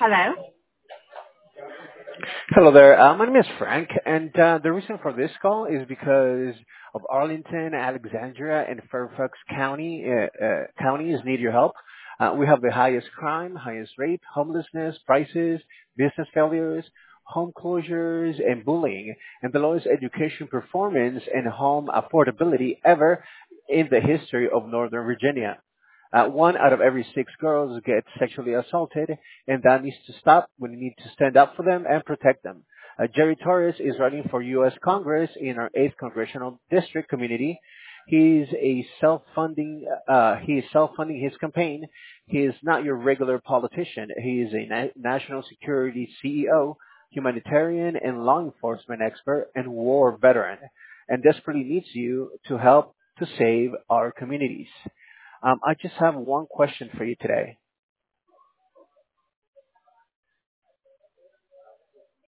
Hello. Hello there. My name is Frank, and the reason for this call is because of Arlington, Alexandria, and Fairfax counties need your help. We have the highest crime, highest rape, homelessness, prices, business failures, home closures, and bullying, and the lowest education performance and home affordability ever in the history of Northern Virginia. One out of every six girls gets sexually assaulted, and that needs to stop. We need to stand up for them and protect them. Jerry Torres is running for U.S. Congress in our 8th Congressional District community. He is self-funding his campaign. He is not your regular politician. He is a national security CEO, humanitarian and law enforcement expert, and war veteran, and desperately needs you to help to save our communities. I just have one question for you today.